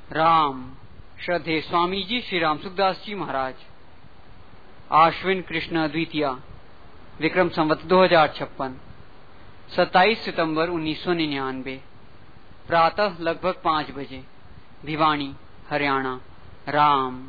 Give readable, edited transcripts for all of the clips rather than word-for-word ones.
राम। श्रद्धेय स्वामी जी श्री राम सुखदास जी महाराज। आश्विन कृष्ण द्वितीया, विक्रम संवत 2056, 27 सितंबर 1999, प्रातः लगभग 5 बजे, भिवानी, हरियाणा। राम।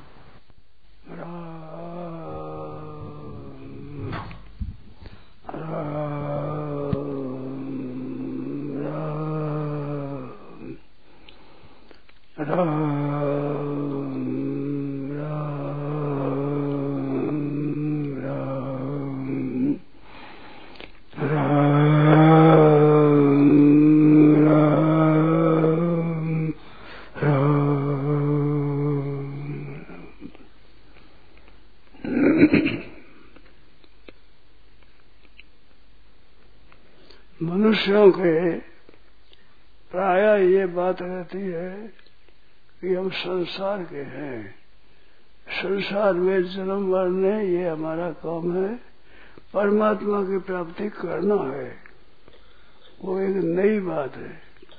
मनुष्यों के प्रायः ये बात रहती है कि हम संसार के हैं, संसार में जन्म मरने ये हमारा काम है, परमात्मा की प्राप्ति करना है। वो एक नई बात है,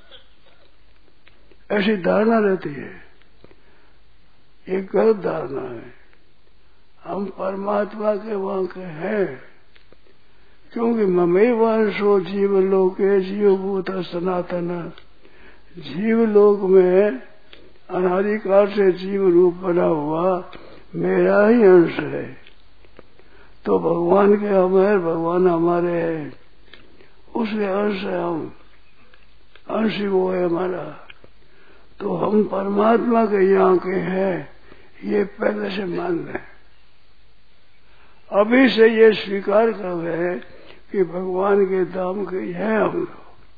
ऐसी धारणा रहती है। ये गलत धारणा है। हम परमात्मा के वहां के हैं, क्योंकि ममैवांशो जीवलोके जीवभूत सनातन। जीवलोक में अनादिकाल से जीव रूप बना हुआ मेरा ही अंश है। तो भगवान के हम हैं, भगवान हमारे हैं, उसके अंश है हम, अंश ही वो है हमारा। तो हम परमात्मा के यहाँ के हैं, ये पहले से मान लें। अभी से ये स्वीकार कर रहे हैं कि भगवान के धाम के हैं हम लोग,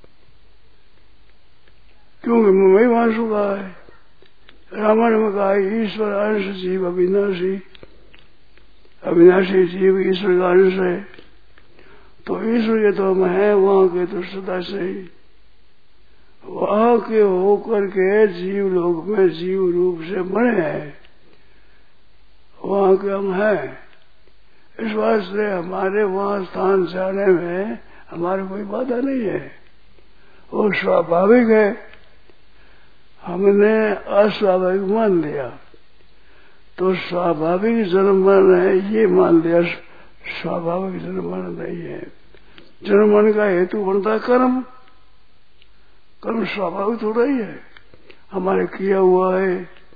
क्योंकि ममई वांशु का है। रामायण में कहा है ईश्वर अंश जीव अविनाशी, अविनाशी जीव ईश्वर का अंश है। तो ईश्वर के तो हम हैं, वहां के तो सदा से ही, वहां के होकर के जीव लोक में जीव रूप से बने हैं, वहां के हम हैं। इस वास्ते हमारे वहां स्थान जाने में हमारी कोई बाधा नहीं है, वो स्वाभाविक है। हमने अस्वाभाविक मान लिया, तो स्वाभाविक जन्म मरण है ये मान लिया, स्वाभाविक जन्म मरण नहीं है। जन्म मरण का हेतु बनता है कर्म। कर्म स्वाभाविक थोड़ा ही है, हमारे किया हुआ है।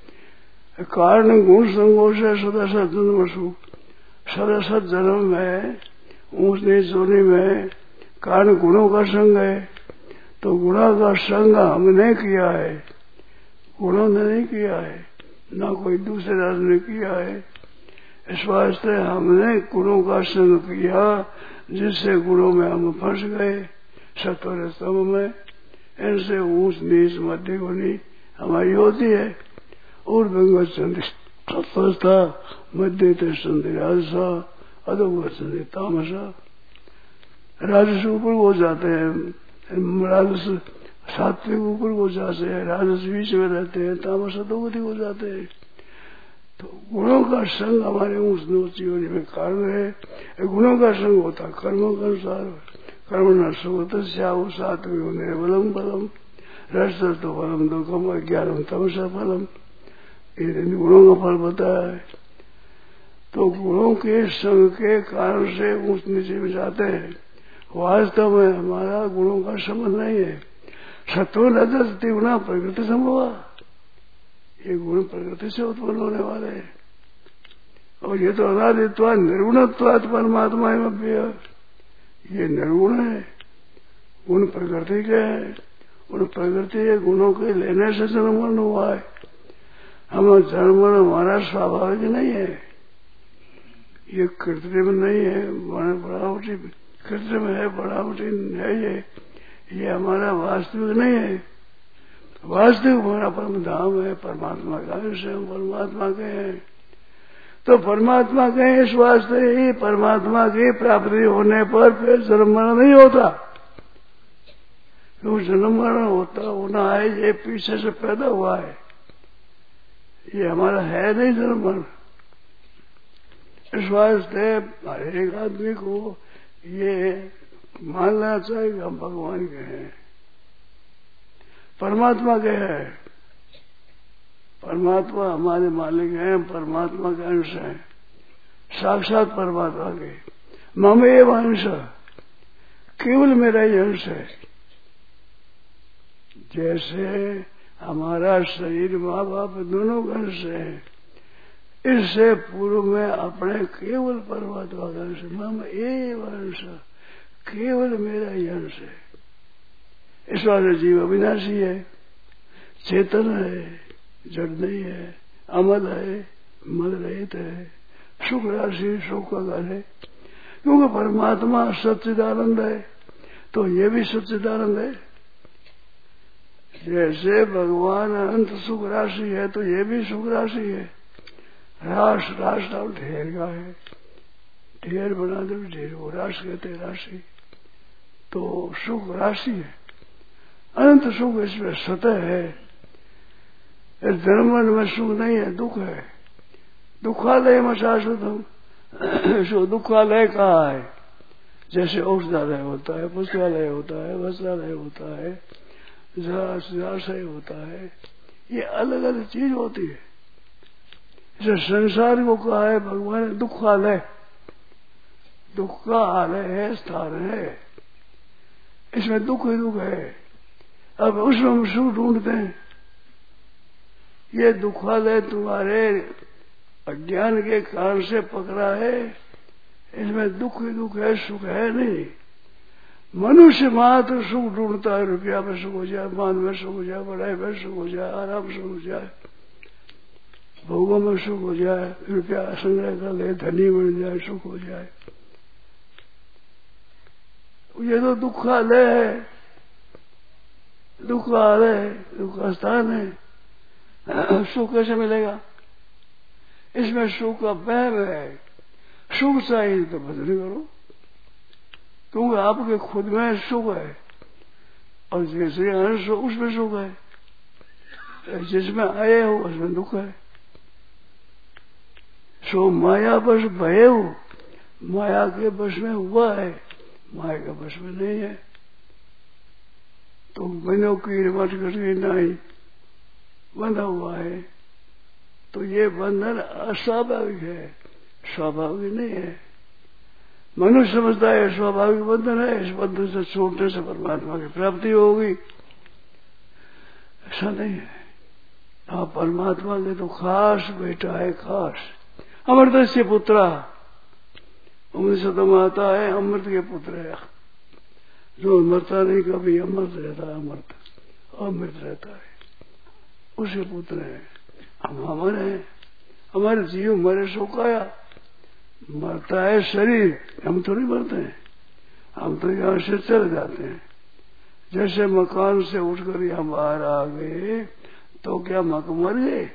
कारण गुण संगोष है सदा सत जन्म सुख। सदा सत जन्म में ऊंच नीच होने में कारण गुणों का संग है, तो गुणों का संग हमने किया है, गुणों ने नहीं किया है, ना कोई दूसरे राज ने किया है। इस वास्ते हमने गुणों का संग किया, जिससे गुणों में हम फंस गए, सत्वर स्तंभ में। इनसे ऊंच नीच मध्य गुणी हमारी होती है। और भगवत संधि सत्वस्था मध्य संधि राजसा, अधोगत संधि तामसा। राजस ऊपर हो जाते हैं, राजस सात्विक ऊपर हो जाते हैं, राजस बीच में रहते हैं, तामस अधोगति हो जाते हैं। तो गुणों का संग हमारे ऊंच नीच जीवन में कारण है। गुणों का संग होता कर्मों के अनुसार। कर्म न सुगत श्याव सात्विक निर्बलम बलम, रस तो फलम दुखम अज्ञानम तमसा फलम। इन गुणों का फल बताया है। तो गुणों के संग के कारण से ऊंच नीचे में जाते हैं। वास्तव में हमारा गुणों का संबंध नहीं है। सत्व रजस गुणा प्रकृति संभव, ये गुण प्रकृति से उत्पन्न होने वाले हैं। और ये तो अनादित्वा निर्गुणत्वात् परमात्मा में, ये निर्गुण है, गुण प्रकृति के है। उन प्रकृति के गुणों के लेने से जन्म हुआ है। हम जन्म हमारा स्वाभाविक नहीं है, ये कृत्रिम नहीं है, बनावटी कृत्रिम है, बनावटी है। ये हमारा वास्तविक नहीं है। वास्तविक हमारा परम धाम है, परमात्मा का अंश है, हम परमात्मा के हैं। तो परमात्मा के इस वास्ते ही परमात्मा की प्राप्ति होने पर फिर जन्म मरण नहीं होता। क्यों जन्म मरण होता होना है, ये पीछे से पैदा हुआ है, ये हमारा है नहीं जन्म मरण। इस वास्ते हर एक आदमी को ये मान लेना चाहिए कि हम भगवान के हैं, परमात्मा के हैं। परमात्मा हमारे मालिक हैं, परमात्मा का अंश है, साक्षात परमात्मा के। मम एव अंश, केवल मेरा ही अंश है। जैसे हमारा शरीर माँ बाप दोनों का अंश है, इससे पूर्व में अपने केवल परमात्मा का अंश, मम एव अंश, केवल मेरा ही अंश है। इस वाले जीव अविनाशी है, चेतन है, जड़ नहीं है, अमल है, मल रहित है, सुख राशि सुख का घर है। क्योंकि परमात्मा सच्चिदानंद है तो ये भी सच्चिदानंद है। जैसे भगवान अनंत सुख राशि है तो ये भी सुख राशि है। राश राश नाम ढेर का है, ढेर बना दो ढेर को राश कहते राशि, तो सुख राशि है, अनंत सुख इसमें सतह है। इस धर्म में सुख नहीं है, दुख है। दुखालय में शाश्वतम, सो दुखालय कहा है। जैसे औषधालय होता है, पुस्तकालय होता है, वस्त्रालय होता है, जलाशय होता है, ये अलग अलग चीज होती है। जैसे संसार को कहा है भगवान ने दुखालय, दुख का आलय है, स्थान है, इसमें दुख ही दुख है। अब उसमें हम सुख ढूंढते हैं। ये दुखालय तुम्हारे अज्ञान के कारण से पकड़ा है, इसमें दुख ही दुख है, सुख है नहीं। मनुष्य मात्र सुख ढूंढता है, रुपया में सुख हो जाए, मान में सुख हो जाए, बढ़ाई में सुख हो जाए, आराम सुख हो जाए, भोगों में सुख हो जाए, रुपया संग्रह कर ले, धनी बन जाए, सुख हो जाए। ये तो दुखालय है, दुखालय है, दुख का स्थान है। सुख कैसे मिलेगा? इसमें सुख का वहम है। सुख चाहिए तो भजन करो, क्योंकि आपके खुद में सुख है और जैसे अंश उसमें सुख है, जिसमें आए हो उसमें दुख है। सो माया बस भय हो, माया के बस में हुआ है, माया के बस में नहीं है। तो बनो कीड़ मट कटी नहीं बंधा हुआ है, तो ये बंधन अस्वाभाविक है, स्वाभाविक नहीं है। मनुष्य समझता है स्वाभाविक बंधन है, इस बंधन से छूटने से परमात्मा की प्राप्ति होगी। ऐसा नहीं है। आप परमात्मा के तो खास बेटा है, खास अमृत से पुत्रा, अमृत से तो माता है, अमृत के पुत्र है। जो मरता नहीं कभी अमृत रहता है, अमृत रहता है, उसे पुत्र है। हम अमर है, हमारे जीव मरे शोकाया, मरता है शरीर, हम थोड़ी मरते हैं, हम तो यहाँ से चले जाते हैं। जैसे मकान से उठकर यहाँ बाहर आ गए तो क्या मर गए?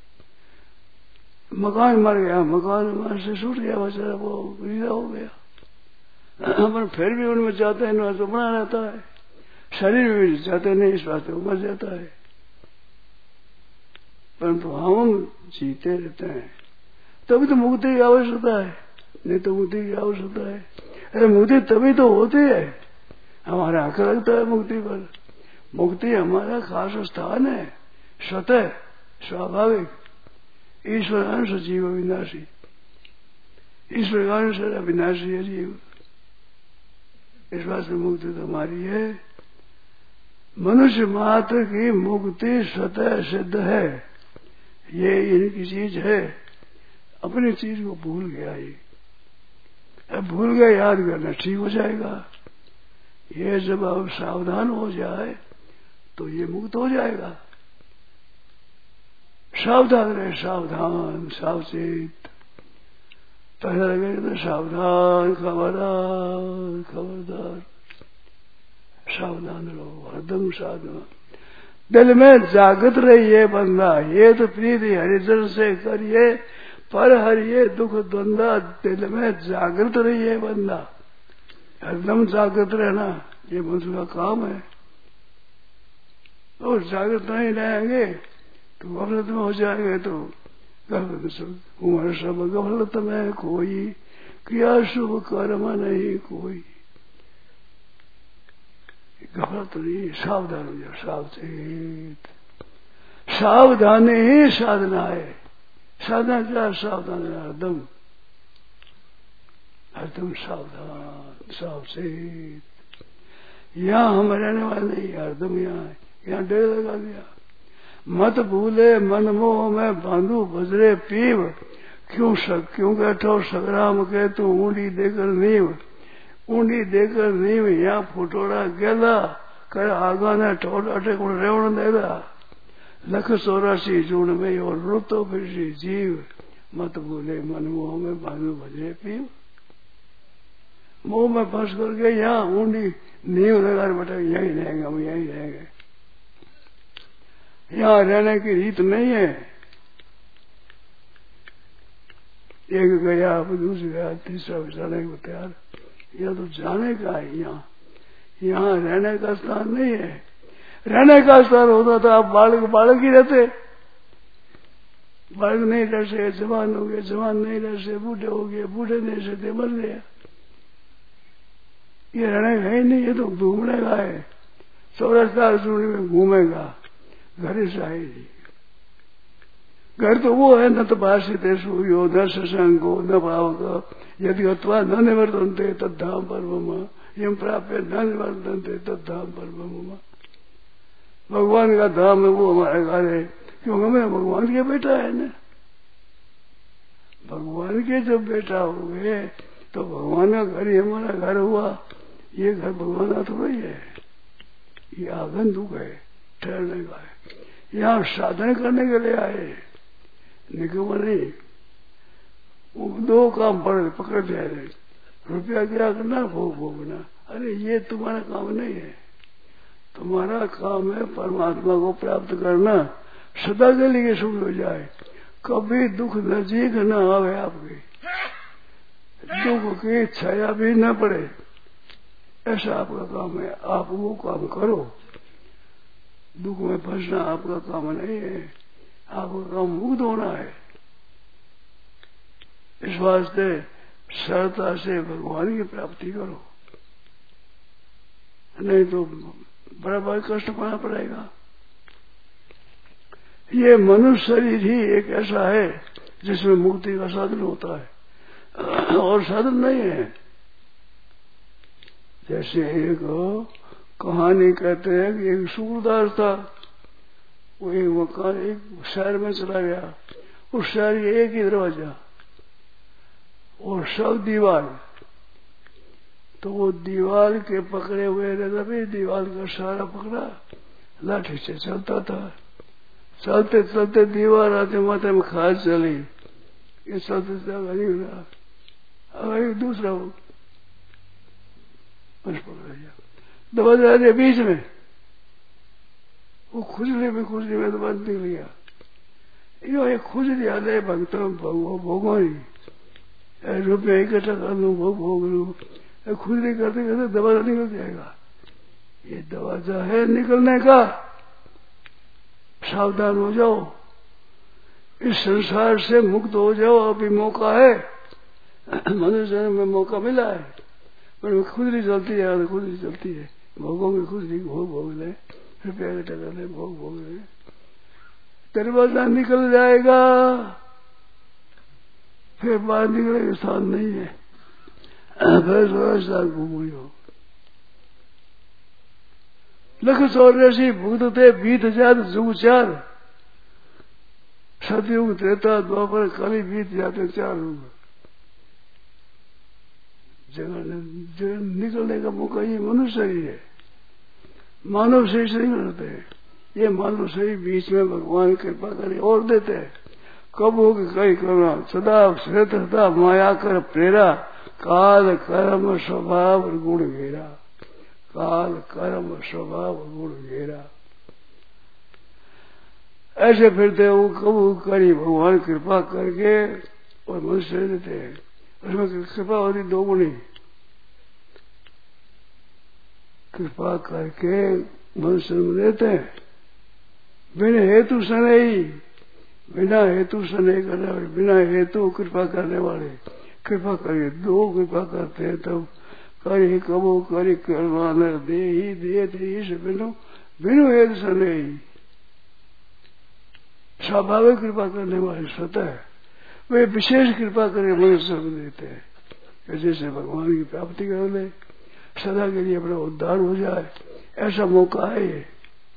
मकान मर गया, मकान वहां से छूट गया, बेचारा वो विदा हो गया। पर फिर भी उनमें जाते हैं ना तो बना रहता है, शरीर में भी जाते नहीं, इस बात में मर जाता है। परंतु हम जीते रहते हैं, तभी तो मुक्ति की आवश्यकता है, नहीं तो मुक्ति की आवश्यकता है। अरे मुक्ति तभी तो होती है, हमारा हक लगता है मुक्ति पर। मुक्ति हमारा खास स्थान है, स्वतः स्वाभाविक। ईश्वर अंश जीव अविनाशी, ईश्वर का अंश अविनाशी है जीव। इस बात से मुक्ति तो हमारी है। मनुष्य मात्र की मुक्ति स्वतः सिद्ध है, ये इनकी चीज है। अपनी चीज को भूल गया, ये भूल गया, याद करना ठीक हो जाएगा। ये जब अब सावधान हो जाए तो ये मुक्त हो जाएगा। सावधान रहे, सावधान, सावचेत। पहले लगे तो सावधान, खबरदार, खबरदार, सावधान रहो, हरदम सावधान। दिल में जागृत रहिए बंदा, ये तो प्रीति हरिजन से करिए, पर हरिये दुख द्वंदा। दिल में जागृत रहिए बंदा, हरदम जागृत रहना, ये मनुष्य का काम है। और जागृत नहीं रहेंगे तो गफलत में हो जाएंगे, तो उम्र सब गफलत में कोई, किया शुभ कर्म नहीं कोई। गफलत नहीं, सावधान हो जाओ, सावचेत, सावधानी ही साधना है। साधना क्या? सावधान, हरदम हरदम सावधान, सावचेत। यहाँ हम रहने वाले नहीं, हरदम यहाँ डेरा लगा दिया। मत भूले मन मोह में बांधू बजरे पीव, क्यों बैठो संग्राम के तू ऊंडी देकर नीव। ऊंडी देकर नीव यहाँ फुटोड़ा गेला, कर आगा ने ठोड़ अटे गुण रेवण देला। लख 84 जून में और रोतो फिर जीव, मत भूले मन मोह में बांधू बजरे पीव। मोह में फंस करके यहाँ ऊंडी नींव लगा बैठे, यही रहेंगे हम, यही रहेंगे। यहाँ रहने की रीत नहीं है। एक गया, दूसरा गया, तीसरा जाने को तैयार। यह तो जाने का है। यहाँ रहने का स्थान नहीं है। रहने का स्थान होता तो आप बालक ही रहते। बालक नहीं रह सके, जवान हो गए, जवान नहीं रह सके, बूढ़े हो गए, बूढ़े नहीं सकते, मर गए। ये रहने का ही नहीं, ये तो घूमने का है। 84 सूर्य में घूमेगा, घर से आएगी। घर तो वो है, न तो भाषिते सूर्यो न शशांको न भावक, यदि अथवा न निवर्तनते तद्धाम परमम, यम प्राप्य न निवर्तनते तद्धाम परमम। भगवान का धाम है, वो हमारे घर है, क्योंकि हमें भगवान के बेटा है ना। भगवान के जब बेटा हुए तो भगवान का घर ही हमारा घर हुआ। ये घर भगवान का थोड़ा ही है, ये आगंतुक है, ठहरने का है। यहाँ साधन करने के लिए आए, निगम नहीं। दो काम पकड़ जाए, रुपया क्या करना, भोगना। अरे ये तुम्हारा काम नहीं है। तुम्हारा काम है परमात्मा को प्राप्त करना, सदा के लिए सुख हो जाए, कभी दुख नजीक न आवे आपके, दुख की छाया भी न पड़े, ऐसा आपका काम है। आप वो काम करो। दुख में फंसना आपका काम नहीं है, आपका काम मुक्त होना है। इस वास्ते सरलता से भगवान की प्राप्ति करो, नहीं तो बड़ा बड़ा कष्ट पाना पड़ेगा। ये मनुष्य शरीर ही एक ऐसा है जिसमें मुक्ति का साधन होता है, और साधन नहीं है। जैसे एक कहानी कहते हैं कि एक सूरदास था, वो एक मकान एक शहर में चला गया। उस शहर के एक ही दरवाजा और सब दीवार, तो वो दीवार के पकड़े हुए रहता, भी दीवार का सहारा पकड़ा, लाठी से चलता था। चलते चलते दीवार आते माथे में खाद चली, ये चलते नहीं रहा। अब एक दूसरा वो बस पकड़ गया, दबा दिया बीच में, वो खुजली में दबा निकल गया। यो एक खुजली आ जाए भक्तों भोगोरी, रुपया इकट्ठा कर लू, भोग लू, खुजली करते करते दरवाजा निकल जाएगा। ये दरवाजा है निकलने का, सावधान हो जाओ, इस संसार से मुक्त हो जाओ। अभी मौका है, मनुष्य में मौका मिला है, पर खुजली चलती है, खुजली चलती है, भोगोगे खुजली, भोग ले, रुपया इकट्ठा कर ले, भोग ले, दरवाजा निकल जाएगा, फिर बाहर निकले स्थान नहीं है, फिर घूम हो। लख 84 भुगतते बीत जात जुग 4, सतयुग त्रेता द्वापर कली बीत जाते 4 युग। जगह निकलने का मौका ये मनुष्य ही है, मानव शरीर से नहीं मिलते। ये मानव शरीर बीच में भगवान कृपा करे और देते हैं। कब हो कई करना सदा श्रेष्ठता माया कर प्रेरा, काल कर्म स्वभाव गुण घेरा, काल कर्म स्वभाव गुण घेरा। ऐसे फिरते वो कबू करी भगवान कृपा करके और मनुष्य देते हैं। उसमें कृपा होती 2 गुणी, कृपा करके मनुष्य में देते हैं, बिना हेतु से नहीं, बिना हेतु से नहीं करने वाले, बिना हेतु कृपा करने वाले। कृपा करिए 2 कृपा करते हैं तब करी कबो करी करवा दे ही दे बिनु हेतु से नहीं। स्वाभाविक कृपा करने वाले स्वतः वे विशेष कृपा करके मनुष्य को देते हैं। जैसे भगवान की प्राप्ति कर ले, सदा के लिए अपना उद्धार हो जाए, ऐसा मौका है ये।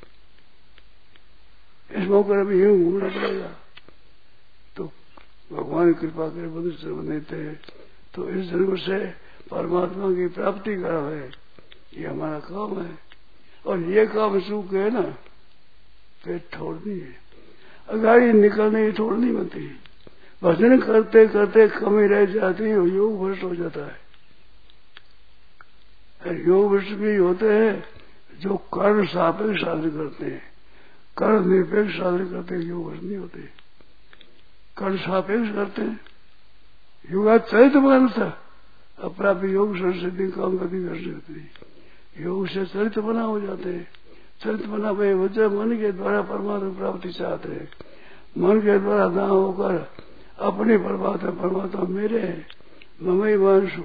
इस मौके में यूं घूमना पड़ेगा। तो भगवान कृपा करे मनुष्य को देते हैं। तो इस जन्म से परमात्मा की प्राप्ति करा है, ये हमारा काम है। और ये काम चूक है ना, फिर छोड़नी है, अगाड़ी निकलने छोड़नी बनती। भजन करते करते कमी रह जाती है, योग भ्रष्ट हो जाता है। योग भ्रष्ट भी होते हैं जो कर्ण सापेक्ष साधन करते हैं, कर्ण निरपेक्ष साधन करते हैं, योग भ्रष्ट नहीं होते। कर्ण सापेक्ष करते हैं, योगाचरित बनता अपना भी योग सिद्धि काम गति कर सकती। योग से चरित्र बना हो जाते हैं। चरित्र बना हुए वजह मन के द्वारा परमात्मा प्राप्ति चाहते हैं। मन के द्वारा ना होकर अपनी परमात्मा मेरे ममई वांशु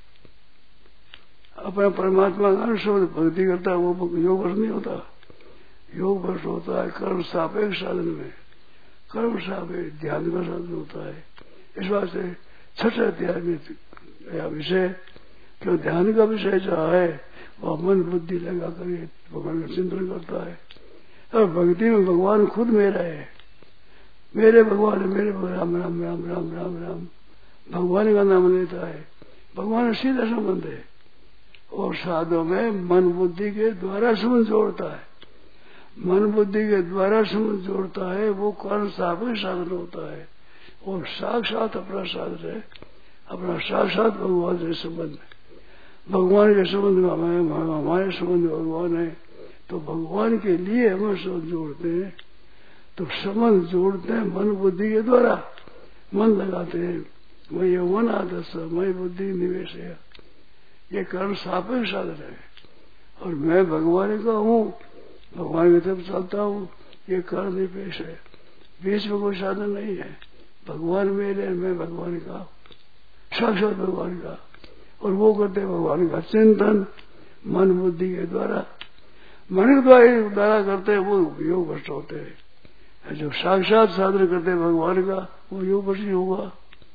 अपना परमात्मा का अंश भक्ति करता है, वो योग वर्ष नहीं होता। योग वर्ष होता है कर्म सापेक्ष साधन में, कर्म सापेक्ष ध्यान का साधन होता है। इस बात से छठे अध्याय में यह विषय जो ध्यान का विषय जो है वह मन बुद्धि लगा कर भगवान का चिंतन करता है। और भक्ति में भगवान खुद मेरा है, मेरे भगवान है, मेरे राम राम राम राम राम राम भगवान का नाम लेता है। भगवान सीधा संबंध है। और साधु में मन बुद्धि के द्वारा संबंध जोड़ता है, मन बुद्धि के द्वारा संबंध जोड़ता है, वो कर्म सापेक्ष साधन होता है। और साक्षात अपना साधन है, अपना साक्षात भगवान से संबंध है। भगवान के संबंध में हमारे संबंध भगवान है, तो भगवान के लिए हम संबंध जोड़ते हैं। तो संबंध जोड़ते हैं मन बुद्धि के द्वारा, मन लगाते हैं। वही मन आदर्श मई बुद्धि निवेश है, ये कर्म सापेक्ष साधन है। और मैं भगवान का हूँ, भगवान की तरफ चलता हूँ, ये कर्म निवेश है। बीच में कोई साधन नहीं है। भगवान मेरे, मैं भगवान का, साक्षात भगवान का। और वो करते भगवान का चिंतन मन बुद्धि के द्वारा, मन के द्वारा करते हैं, वो योग भ्रष्ट होते हैं। जो साक्षात साधन करते हैं भगवान का, वो योग भ्रष्ट होगा।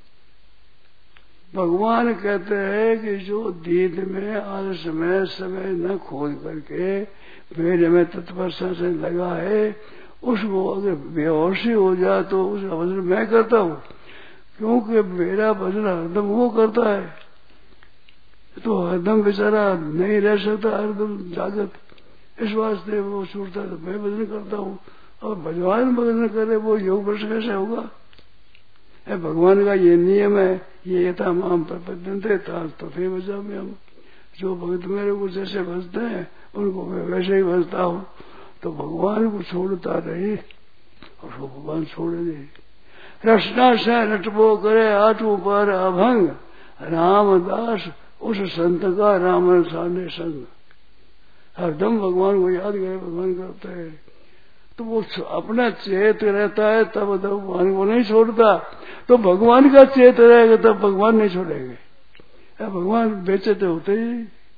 भगवान कहते हैं कि जो दीद में आलस में समय न खोज करके मेरे में तत्परता से लगा है, उसको अगर बेहोशी हो जाए तो उसका भजन मैं करता हूँ, क्योंकि मेरा भजन हरदम वो करता है। तो हरदम बेचारा नहीं रह सकता, हरदम जागत। इस वास्ते वो छूटता तो मैं भजन करता हूँ। और भगवान भजन करे वो योग भ्रष्ट कैसे होगा? भगवान का ये नियम है, ये यथा माम प्रपद्यन्ते तथे भजामि हम। जो भक्त मेरे को जैसे भजते हैं उनको मैं वैसे ही भजता हूँ। तो भगवान को छोड़ता नहीं और वो भगवान छोड़े नहीं। रचना से रटबो करे आठों पर अभंग, रामदास उस संत का राम साने संग। हरदम भगवान को याद करे, भगवान करते हैं तो वो अपना चेत रहता है, तब भगवान को नहीं छोड़ता। तो भगवान का चेत रहेगा तब भगवान नहीं छोड़ेंगे। भगवान बेचैते होते ही,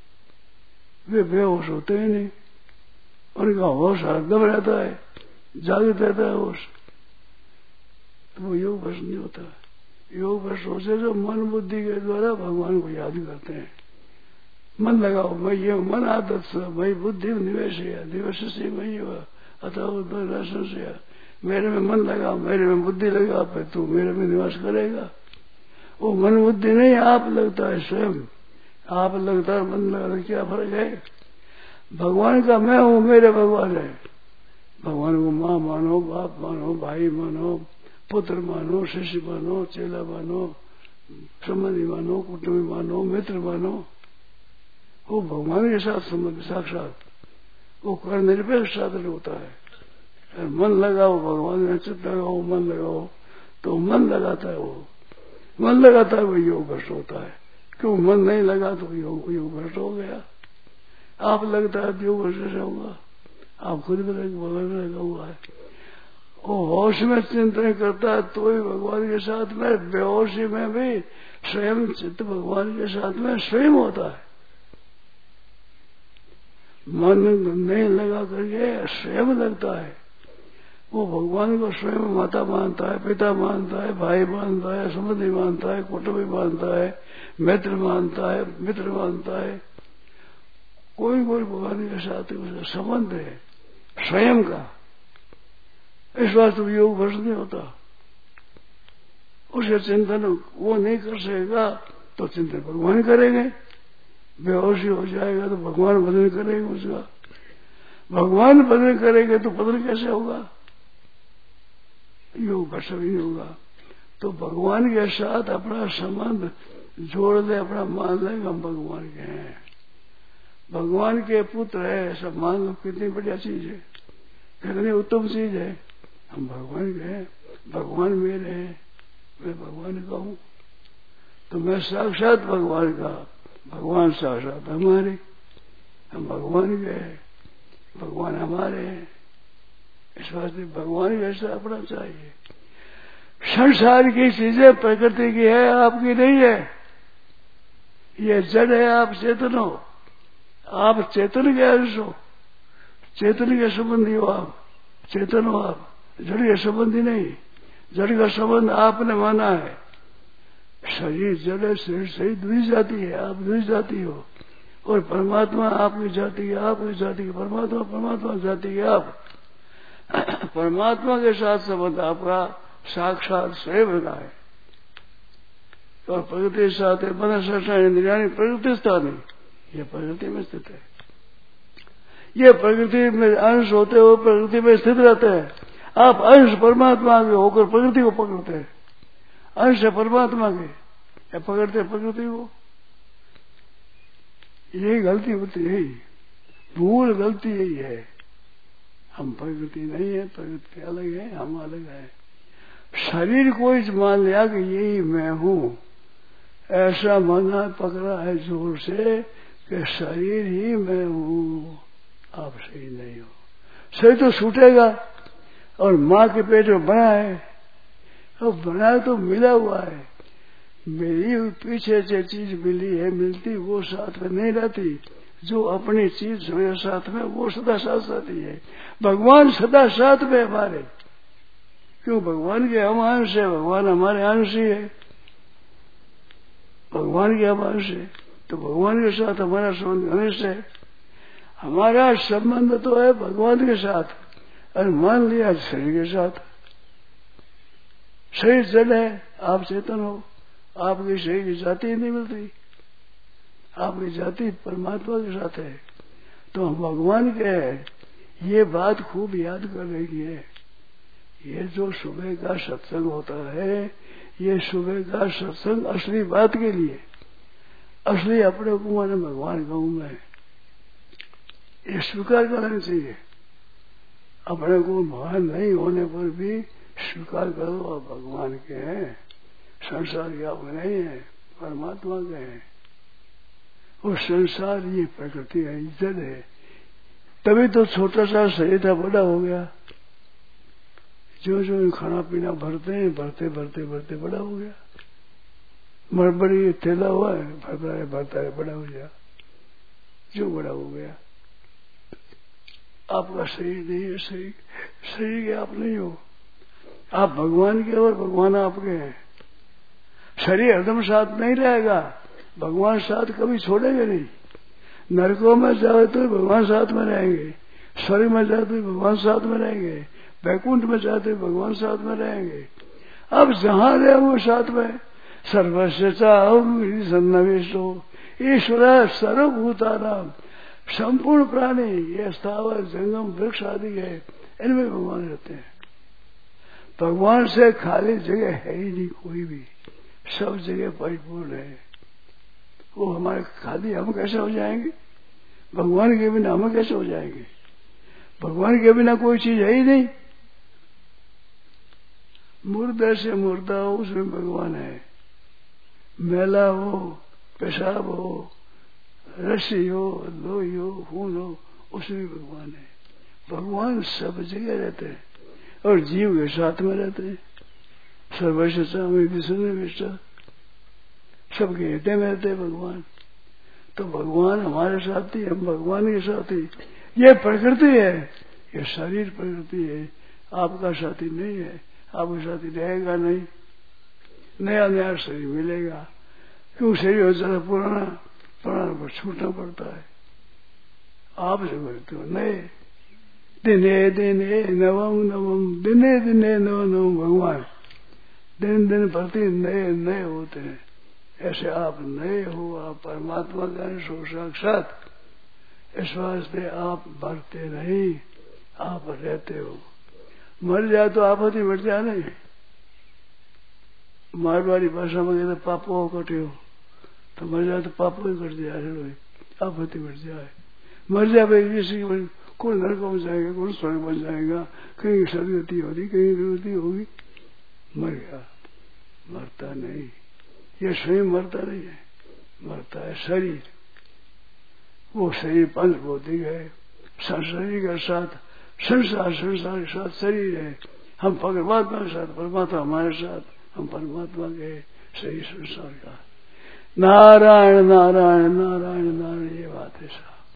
वे बेहोश होते ही नहीं, उनका होश हरदम रहता है, जागृत रहता है होश। तो वो योग भ्रष्ट नहीं होता। योग भ्रष्ट होते जो मन बुद्धि के द्वारा भगवान को याद करते हैं। मन लगाओ, मैं ये मन आदत मई बुद्धि निवेश है, निवेश से मई हुआ अतः से मेरे में मन लगा, मेरे में बुद्धि लगा, फिर तू मेरे में निवास करेगा। वो मन बुद्धि नहीं, आप लगता है स्वयं। आप लगता है, मन लगा, क्या फर्क है? भगवान का मैं हूँ, मेरे भगवान है। भगवान को माँ मानो, बाप मानो, भाई मानो, पुत्र मानो, शिष्य मानो, चेला मानो, संबंधी मानो, कुटुंबी मानो, मित्र मानो। वो भगवान के साथ संबंध साक्षात, वो कर निरपेक्ष साधन होता है। मन लगाओ भगवान में, चित्त लगाओ, मन लगाओ, तो मन लगाता है वो, मन लगाता है वो योग भ्रष्ट होता है। क्यों? मन नहीं लगा तो योग भ्रष्ट हो गया। आप लगता है योग भ्रष्ट होगा, आप खुद में भगवान में लगा हुआ है। वो होश में चिंतन करता है तो ही भगवान के साथ में, बेहोशी में भी स्वयं चित्त भगवान के साथ में स्वयं होता है। मन नहीं लगा करके स्वयं लगता है। वो भगवान को स्वयं माता मानता है, पिता मानता है, भाई मानता है, संबंधी मानता है, कुटुंबी मानता है, मित्र मानता है, मित्र मानता है। कोई कोई भगवान के साथ उसका संबंध है स्वयं का। इस बात तो योग भ्रष्ट नहीं होता। उसे चिंतन वो नहीं कर सकेगा तो चिंतन भगवान करेंगे। बेहोशी हो जाएगा तो भगवान बदन करेंगे उसका। भगवान बदन करेंगे तो बदन कैसे होगा? योग भ्रष्ट भी नहीं होगा। तो भगवान के साथ अपना संबंध जोड़ ले, अपना मान ले हम भगवान के हैं, भगवान के पुत्र है, ऐसा मान लो। कितनी बढ़िया चीज है, कितनी उत्तम चीज है। हम भगवान के हैं, भगवान मेरे हैं, मैं भगवान का हूं। तो मैं साक्षात भगवान का, भगवान साक्षात हमारे, हम भगवान के हैं, भगवान हमारे हैं। इस वास्ते भगवान जैसा अपना चाहिए। संसार की चीजें प्रकृति की है, आपकी नहीं है। ये जड़ है, आप चेतन हो, आप चेतन के अंश हो, चेतन के संबंधी हो, आप चेतन हो, आप जड़ के संबंधी नहीं। जड़ का संबंध आपने माना है। शरीर जड़ है, शरीर सही दूसरी जाति है, आप दूसरी जाति हो। और परमात्मा आपकी जाति है, आपकी जाति है, परमात्मा परमात्मा जाति है। आप परमात्मा के साथ संबंध आपका साक्षात स्वयं का है। और प्रकृति साथ है, मन संसार इंद्रिया प्रकृति स्थान है, ये प्रकृति में स्थित है। ये प्रकृति में अंश होते हुए प्रकृति में स्थित रहते हैं। आप अंश परमात्मा के होकर प्रकृति को पकड़ते हैं। अंश है परमात्मा के, या पकड़ते प्रकृति को। यही गलती होती है, भूल गलती यही है। हम प्रकृति नहीं है, प्रकृति अलग है, हम अलग है। शरीर को इस मान लिया कि यही मैं हूं, ऐसा माना पकड़ा है जोर से कि शरीर ही मैं हूं। आप सही नहीं हो। शरीर तो छूटेगा, और माँ के पेट में बना है, और बना तो मिला हुआ है। मेरी पीछे से चीज मिली है, मिलती वो साथ में नहीं रहती। जो अपनी चीज मेरे साथ में, वो सदा साथ साथी है। भगवान सदा साथ में हमारे, क्यों? भगवान के हम अंश है, भगवान हमारे अंश ही है। भगवान के हम अंश है, तो भगवान के साथ हमारा संबंध घनिष्ठ है। हमारा संबंध तो है भगवान के साथ, और मान लिया शरीर के साथ। शरीर जड़ है, आप चेतन हो, आपकी शरीर की जाति नहीं मिलती, आपकी जाति परमात्मा के साथ है। तो हम भगवान के हैं, ये बात खूब याद करने की है। ये जो सुबह का सत्संग होता है, ये सुबह का सत्संग असली बात के लिए, असली अपने को माने भगवान का हूं मैं, ये स्वीकार करना चाहिए। अपने को महान नहीं होने पर भी स्वीकार करो, आप भगवान के हैं, संसार के आप नहीं है, परमात्मा के हैं। और संसार ये प्रकृति है, जड़ है। तभी तो छोटा सा शरीर था, बड़ा हो गया। जो जो खाना पीना भरते हैं, भरते भरते भरते बड़ा हो गया। मरबड़ी थैला हुआ है, भरता है, बड़ा हो गया। जो बड़ा हो गया। आपका शरीर नहीं है, शरीर के आप नहीं हो। आप भगवान के और भगवान आपके हैं। शरीर हरदम साथ नहीं रहेगा, भगवान साथ कभी छोड़ेंगे नहीं। नरकों में जाए तो भगवान साथ में रहेंगे, स्वर्ग में जाए तो भगवान साथ में रहेंगे, वैकुंठ में जाते भगवान साथ में रहेंगे। अब जहां रहे वो साथ में। सर्वस्व सन्नविष्टो ईश्वर सर्वभूतानाम, संपूर्ण प्राणी, ये स्थावर जंगम वृक्ष आदि है, इनमें भगवान रहते हैं। भगवान से खाली जगह है ही नहीं कोई भी, सब जगह परिपूर्ण है। वो हमारे खाली हम कैसे हो जाएंगे? भगवान के बिना हम कैसे हो जाएंगे? भगवान के बिना कोई चीज है ही नहीं। मुर्दा से मुर्दा हो, उसमें भगवान है। मैला हो, पेशाब हो, रस्सी हो, लोही हो, खून हो, उसमें भगवान है। भगवान सब जगह रहते हैं और जीव के साथ में रहते हैं। सर्वस्व विष्णु, सबके हृदय में रहते भगवान। तो भगवान हमारे साथी, हम भगवान के साथी। ये प्रकृति है, ये शरीर प्रकृति है, आपका साथी नहीं है, आपका साथी रहेगा नहीं, नया नया शरीर मिलेगा। क्यों शरीर हो जाता पुराना, पुराना पर छूटना पड़ता है। आप जो बोलते हो नए, दिने दिने नवम नवम, दिने दिने नव नवम, भगवान दिन दिन प्रति नए नए होते हैं। ऐसे आप नए हो, आप परमात्मा का अंश हो साक्षात। इस वास्ते आप मरते नहीं, आप रहते हो। मर जाए तो आपत्ति मर जाए नहीं। मारवाड़ी भाषा में कहते पापो कटे हो, तो मर जाए तो पापो ही कट जाए, आपत्ति मर जाए। मर जाए किसी कौन नरक में जाएगा, कौन स्वर्ग बन जाएगा, कहीं सदगति होगी, कहीं दुर्गति होगी। मर गया, मरता नहीं। ये स्वयं मरता नहीं है, मरता है शरीर। वो शरीर पंच भौतिक है, शरीर के साथ संसार, संसार के साथ शरीर है। हम परमात्मा के साथ, परमात्मा हमारे साथ, हम परमात्मा के शरीर संसार का। नारायण नारायण नारायण नारायण।